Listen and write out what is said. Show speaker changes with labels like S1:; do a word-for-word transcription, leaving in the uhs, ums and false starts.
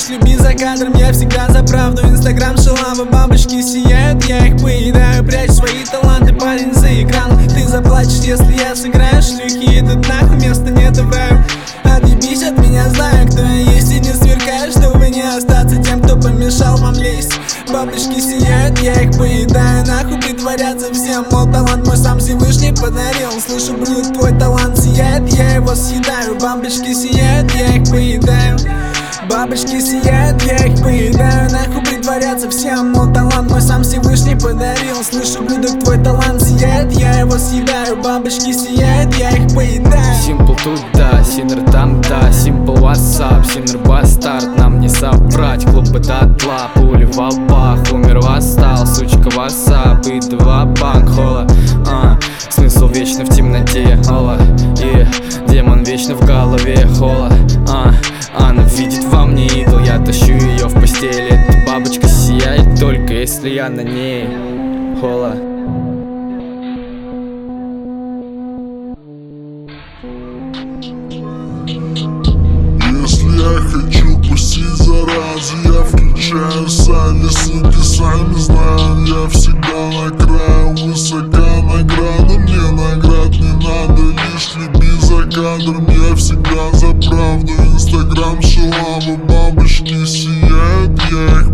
S1: лишь люби за кадром, я всегда за правду. Инстаграм шалава, бабочки сияют, я их поедаю. Прячь свои таланты, парень, за экран. Ты заплачешь, если я сыграю. Шлюхи идут нахуй, места нету в раю. Отъебись от меня, знаю, кто я есть, и не сверкаю, чтобы не остаться тем, кто помешал вам лезть. Бабочки сияют, я их поедаю. Нахуй притворяться всем, мол, талант мой сам Всевышний подарил. Слышу, блюд, твой талант сияет, я его съедаю. Бабочки сияют, я их поедаю. Бабочки сияют, я их поедаю. Нахуй притворяться всем, мол, талант мой сам Всевышний подарил. Слышу, блюдок, твой талант сияет, я его съедаю. Бабочки сияют, я их поедаю.
S2: Simple туда, синер там, да, Simple WhatsApp, синер бастард. Нам не собрать, клубы дотла, пули в лбах. Умер, восстал, сучка WhatsApp и два банк хола. а, Смысл вечно в темноте, хола. И демон вечно в голове, хола. а, Она видит во мне идол, я тащу ее в постели. Эта бабочка сияет только если я на ней, хола.
S3: Если я хочу пустить заразу, я включаю сами, суки, сами знаем. Я всегда на краю, высока награда. Мне наград не надо, лишь люби за кадром. Я всегда за правду. Инстаграм шалава, бабочки сияют, я их